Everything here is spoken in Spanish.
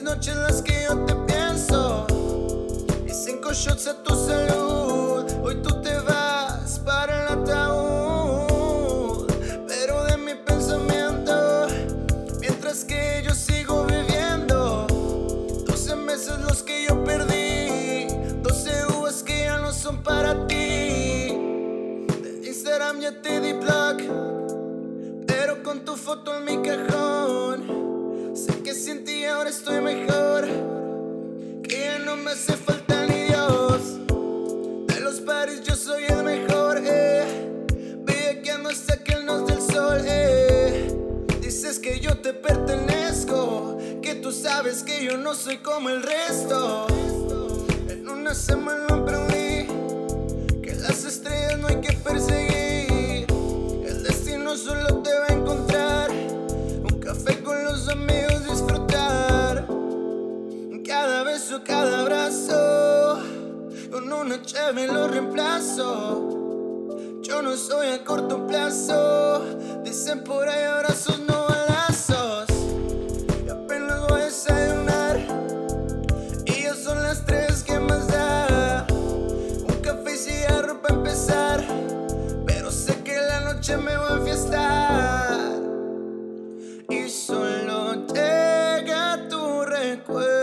noches las que yo te pienso y 5 shots a tu salud. Hoy tú te vas para el ataúd, pero de mi pensamiento, mientras que yo sigo viviendo. 12 meses los que yo perdí, 12 uvas que ya no son para ti. De Instagram ya te di block, pero con tu foto en mi cajón. Sé que sin ti ahora estoy mejor, que ya no me hace falta ni Dios. De los paris yo soy el mejor, bellaqueando hasta que nos dé el sol, Dices que yo te pertenezco, que tú sabes que yo no soy como el resto. En una semana aprendí que las estrellas no hay que perseguir, el destino solo te va a encontrar. Un café con los amigos, disfrutar cada beso, cada abrazo, con una cheve lo reemplazo. Yo no soy a corto plazo, dicen por ahí abrazos no balazos. Y apenas voy a desayunar y ya son las 3, ¿qué más da? Un café y cigarro para empezar, pero sé que la noche me va a enfiestar y solo llega tu recuerdo.